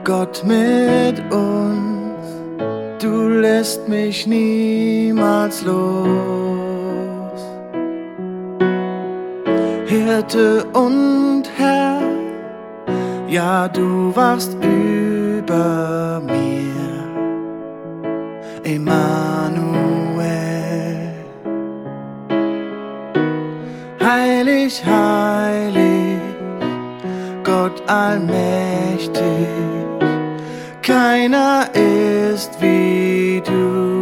Gott mit uns, du lässt mich niemals los. Hirte und Herr, ja, du wachst über mir, Emmanuel. Heilig, heilig, Gott allmächtig, keiner ist wie du.